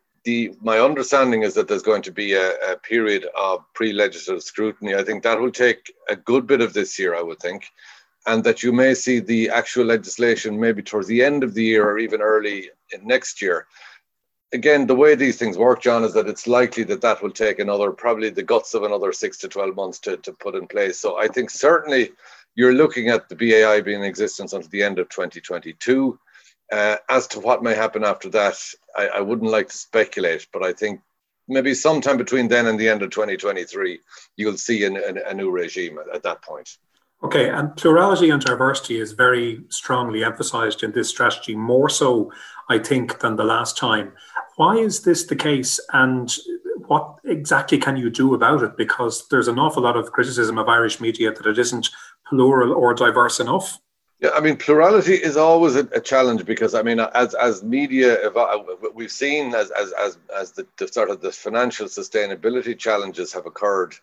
My understanding is that there's going to be a period of pre-legislative scrutiny. I think that will take a good bit of this year, I would think, and that you may see the actual legislation maybe towards the end of the year or even early next year. Again, the way these things work, John, is that it's likely that will take probably the guts of another 6 to 12 months to put in place. So I think certainly you're looking at the BAI being in existence until the end of 2022. As to what may happen after that, I wouldn't like to speculate, but I think maybe sometime between then and the end of 2023, you'll see a new regime at that point. Okay, and plurality and diversity is very strongly emphasised in this strategy, more so, I think, than the last time. Why is this the case, and what exactly can you do about it? Because there's an awful lot of criticism of Irish media that it isn't plural or diverse enough. Yeah, plurality is always a challenge because, as media we've seen as the sort of the financial sustainability challenges have occurred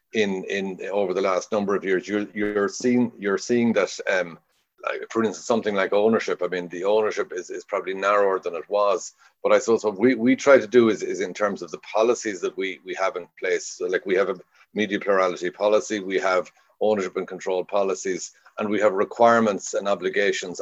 in over the last number of years, you're seeing that, for instance, something like ownership. The ownership is probably narrower than it was. But I suppose what we try to do is in terms of the policies that we have in place. So, like, we have a media plurality policy, we have ownership and control policies, and we have requirements and obligations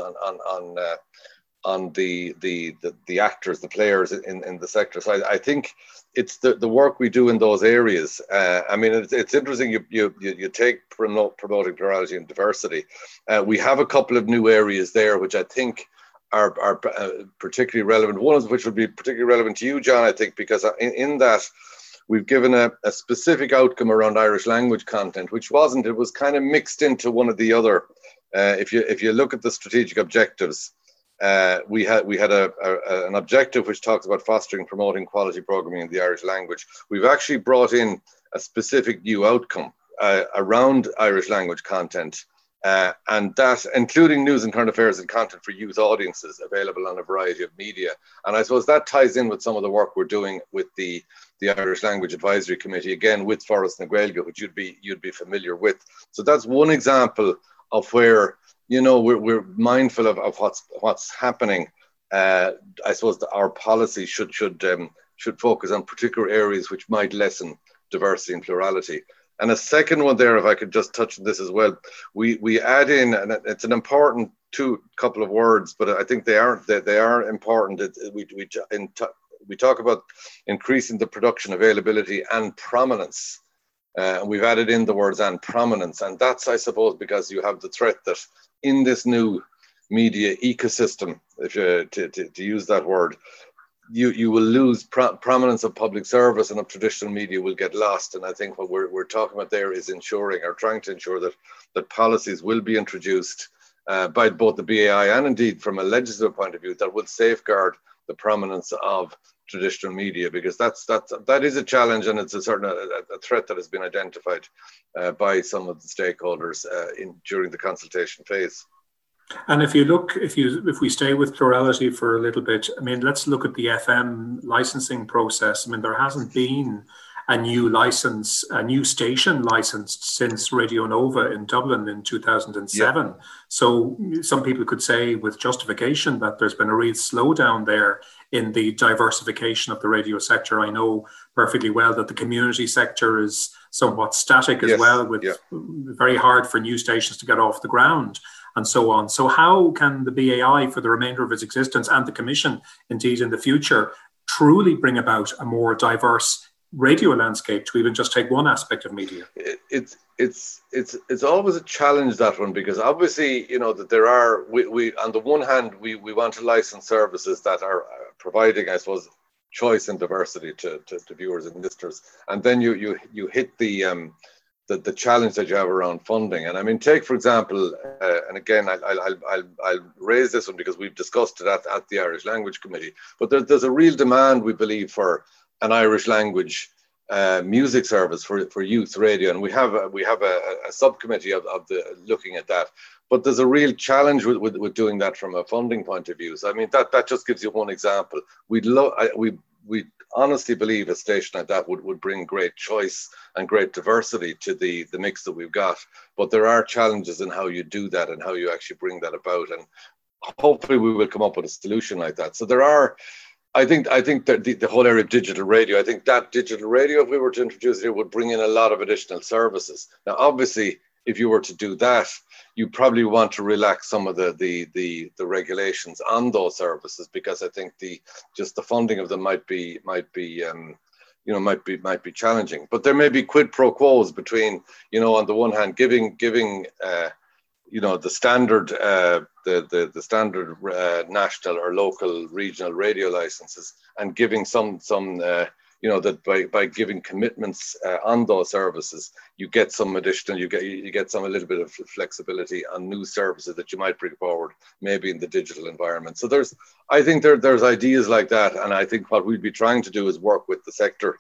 on the actors, the players in the sector. So I think it's the work we do in those areas. It's interesting. You take promoting plurality and diversity. We have a couple of new areas there, which I think are particularly relevant. One of which would be particularly relevant to you, John, I think, because in that we've given a specific outcome around Irish language content, which wasn't. It was kind of mixed into one of the other. If you look at the strategic objectives. We had an objective which talks about fostering, promoting quality programming in the Irish language. We've actually brought in a specific new outcome around Irish language content, and that including news and current affairs and content for youth audiences available on a variety of media. And I suppose that ties in with some of the work we're doing with the Irish Language Advisory Committee, again with Forras na Gaeilge, which you'd be familiar with. So that's one example of where, we're mindful of what's happening. I suppose our policy should focus on particular areas which might lessen diversity and plurality. And a second one there, if I could just touch on this as well, we add in, and it's an important couple of words, but I think they are important. We talk about increasing the production availability and prominence. We've added in the words "and prominence," and that's, I suppose, because you have the threat that in this new media ecosystem, if to use that word, you will lose prominence of public service, and of traditional media will get lost. And I think what we're talking about there is trying to ensure that policies will be introduced by both the BAI and indeed from a legislative point of view that will safeguard the prominence of traditional media, because that is a challenge, and it's a threat that has been identified by some of the stakeholders during the consultation phase. And if we stay with plurality for a little bit, let's look at the FM licensing process. There hasn't been a new station licensed since Radio Nova in Dublin in 2007. Yeah. So some people could say with justification that there's been a real slowdown there in the diversification of the radio sector. I know perfectly well that the community sector is somewhat static as well, with very hard for new stations to get off the ground and so on. So how can the BAI, for the remainder of its existence, and the Commission indeed in the future, truly bring about a more diverse radio landscape, to even just take one aspect of media? It's always a challenge, that one, because obviously, you know, that there are, we on the one hand, we want to license services that are providing, I suppose, choice and diversity to viewers and listeners, and then you hit the challenge that you have around funding. And I mean, take for example, and again, I'll raise this one because we've discussed it at the Irish Language Committee, but there's a real demand, we believe, for an Irish language music service for youth radio, and we have a subcommittee of the looking at that. But there's a real challenge with doing that from a funding point of view. So I mean, that just gives you one example. We honestly believe a station like that would bring great choice and great diversity to the mix that we've got. But there are challenges in how you do that and how you actually bring that about. And hopefully we will come up with a solution like that. So there are, I think that the whole area of digital radio, I think that digital radio, if we were to introduce it, would bring in a lot of additional services. Now, obviously, if you were to do that, you probably want to relax some of the regulations on those services, because I think the funding of them might be challenging. But there may be quid pro quos between, you know, on the one hand, giving you know, the standard the standard national or local regional radio licenses, and giving some you know, that by giving commitments on those services, you get some additional, you get a little bit of flexibility on new services that you might bring forward, maybe in the digital environment. So I think there's ideas like that, and I think what we'd be trying to do is work with the sector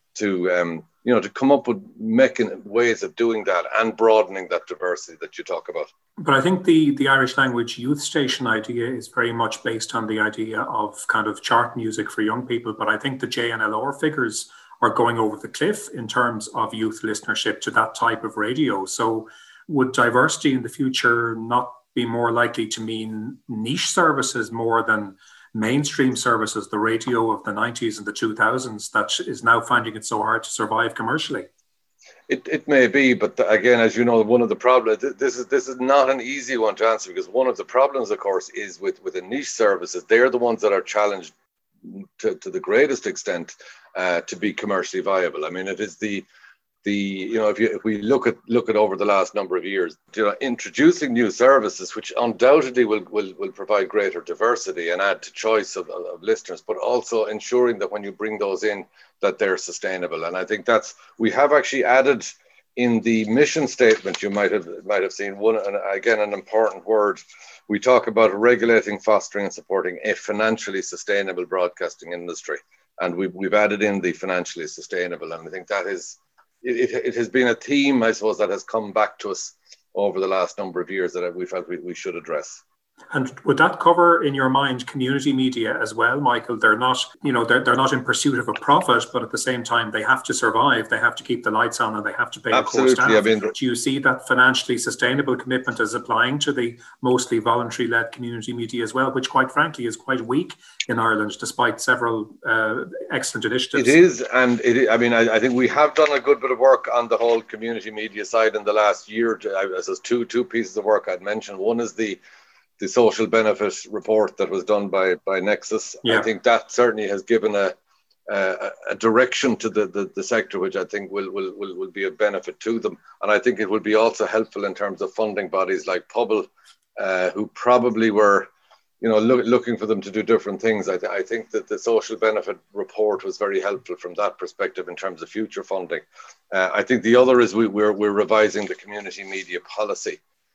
to you know, to come up with making ways of doing that and broadening that diversity that you talk about. But I think the Irish language youth station idea is very much based on the idea of kind of chart music for young people. But I think the JNLR figures are going over the cliff in terms of youth listenership to that type of radio. So would diversity in the future not be more likely to mean niche services more than mainstream services, the radio of the 90s and the 2000s that is now finding it so hard to survive commercially? It may be, but again, as you know, one of the problems, this is not an easy one to answer, because one of the problems, of course, is with the niche services. They're the ones that are challenged to the greatest extent to be commercially viable. I mean, it is the you know, if we look at over the last number of years, you know, introducing new services, which undoubtedly will provide greater diversity and add to choice of listeners, but also ensuring that when you bring those in, that they're sustainable. And I think we have actually added in the mission statement, you might have seen one, and again, an important word. We talk about regulating, fostering and supporting a financially sustainable broadcasting industry. And we've added in the financially sustainable. And I think that is, it has been a theme, I suppose, that has come back to us over the last number of years that we felt we should address. And would that cover, in your mind, community media as well, Michael? They're not, you know, they're not in pursuit of a profit, but at the same time, they have to survive. They have to keep the lights on, and they have to pay core staff. I mean, do you see that financially sustainable commitment as applying to the mostly voluntary-led community media as well, which, quite frankly, is quite weak in Ireland, despite several excellent initiatives? It is, and I mean, I think we have done a good bit of work on the whole community media side in the last year. There's two pieces of work I'd mentioned. One is the social benefit report that was done by Nexus. Yeah. I think that certainly has given a direction to the sector, which I think will be a benefit to them. And I think it will be also helpful in terms of funding bodies like Pobble, who probably were, you know, looking for them to do different things. I think that the social benefit report was very helpful from that perspective in terms of future funding. I think the other is we're revising the community media policy.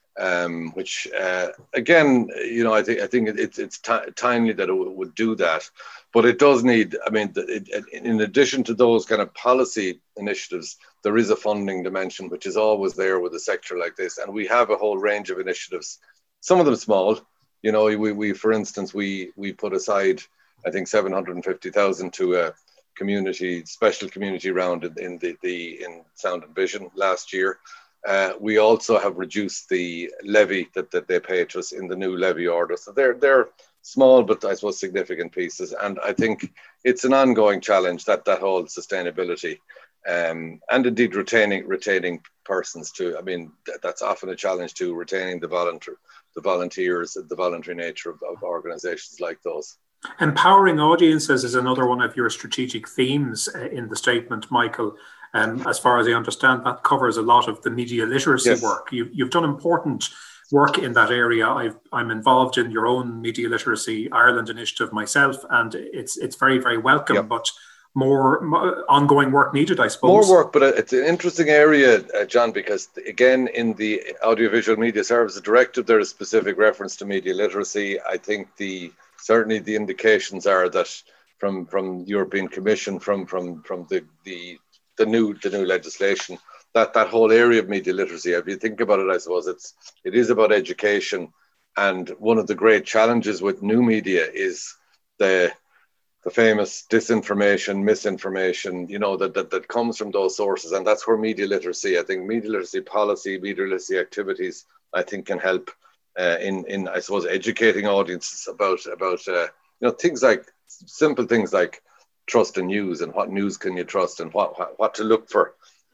Which again, you know, I think it's timely that it would do that, but it does need. I mean, in addition to those kind of policy initiatives, there is a funding dimension which is always there with a sector like this, and we have a whole range of initiatives. Some of them small, you know. We for instance, we put aside, I think, 750,000 to special community round in Sound and Vision last year. We also have reduced the levy that they pay to us in the new levy order. So they're small, but I suppose significant pieces. And I think it's an ongoing challenge, that whole sustainability, and indeed retaining persons too. I mean, that's often a challenge too, retaining the volunteers, the voluntary nature of organisations like those. Empowering audiences is another one of your strategic themes in the statement, Michael. As far as I understand, that covers a lot of the media literacy work. You've done important work in that area. I'm involved in your own Media Literacy Ireland initiative myself, and it's very, very welcome, but more ongoing work needed, I suppose. More work, but it's an interesting area, John, because again, in the Audiovisual Media Services Directive, there is specific reference to media literacy. I think certainly the indications are that from European Commission, from the new legislation, that whole area of media literacy, if you think about it, I suppose it is about education. And one of the great challenges with new media is the famous disinformation, misinformation, that comes from those sources. And that's where media literacy, I think media literacy policy, media literacy activities, I think can help in I suppose, educating audiences about things like, simple things like trust in news, and what news can you trust, and what to look for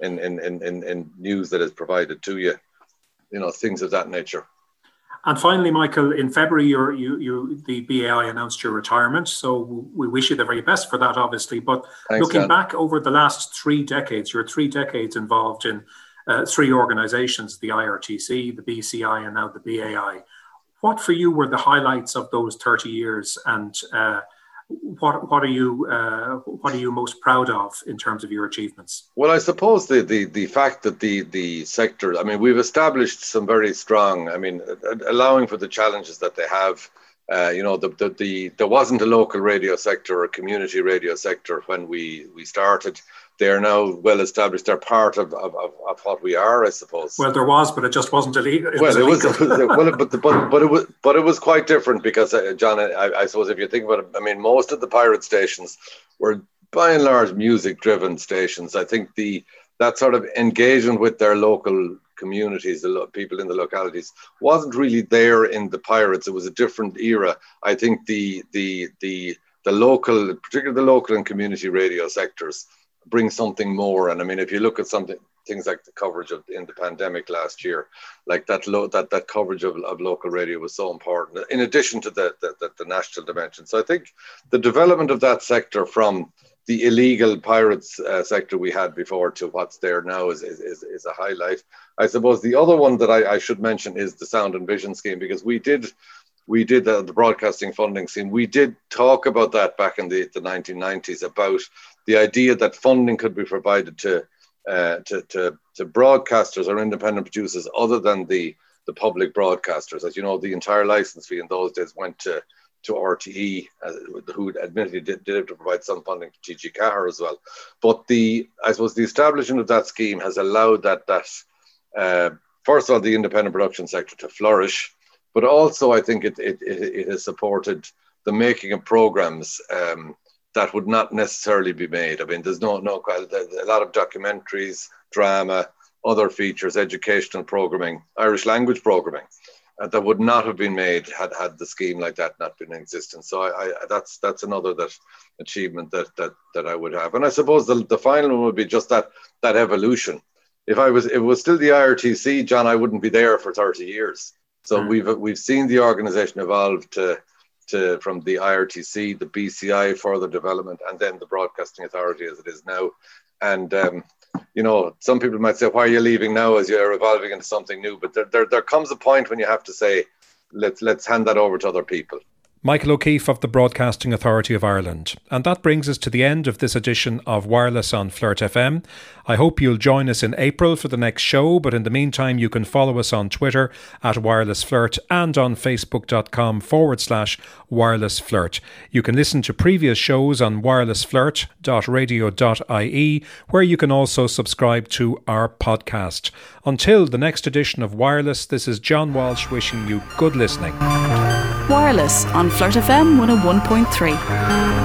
in news that is provided to you, things of that nature. And finally, Michael, in February, the BAI announced your retirement. So we wish you the very best for that, obviously. But thanks, looking back over the last 3 decades, you're 3 decades involved in 3 organisations, the IRTC, the BCI, and now the BAI. What for you were the highlights of those 30 years, and what are you most proud of in terms of your achievements? Well, I suppose the fact that the sector, I mean, we've established some very strong, I mean, allowing for the challenges that they have. There wasn't a local radio sector or a community radio sector when we started. They are now well established. They're part of what we are, I suppose. Well, there was, but it just wasn't illegal. But it was quite different because, John, I suppose if you think about it, I mean, most of the pirate stations were by and large music-driven stations. I think that sort of engagement with their local communities, the people in the localities, wasn't really there in the pirates. It was a different era. I think the local, particularly the local and community radio sectors, bring something more. And I mean, if you look at things like the coverage in the pandemic last year, like that coverage of local radio was so important, in addition to the national dimension. So I think the development of that sector from the illegal pirates sector we had before to what's there now is a highlight. I suppose the other one that I should mention is the Sound and Vision scheme, because we did the broadcasting funding scheme. We did talk about that back in the 1990s, about the idea that funding could be provided to broadcasters or independent producers other than the public broadcasters. As you know, the entire license fee in those days went to RTE, who admittedly did have to provide some funding to TG Ceathair as well. But I suppose the establishment of that scheme has allowed that first of all, the independent production sector to flourish, but also I think it has supported the making of programs that would not necessarily be made. I mean, there's a lot of documentaries, drama, other features, educational programming, Irish language programming, that would not have been made had the scheme like that not been in existence. So that's another achievement that I would have. And I suppose the final one would be just that evolution. If it was still the IRTC, John, I wouldn't be there for 30 years. So we've seen the organisation evolve from the IRTC, the BCI, further development, and then the Broadcasting Authority as it is now. And some people might say, why are you leaving now as you're evolving into something new? But there comes a point when you have to say, let's hand that over to other people. Michael O'Keefe of the Broadcasting Authority of Ireland. And that brings us to the end of this edition of Wireless on Flirt FM. I hope you'll join us in April for the next show, but in the meantime you can follow us on Twitter at Wireless Flirt and on facebook.com/Wireless Flirt. You can listen to previous shows on wirelessflirt.radio.ie, where you can also subscribe to our podcast. Until the next edition of Wireless, this is John Walsh wishing you good listening. Wireless on Flirt FM 101.3.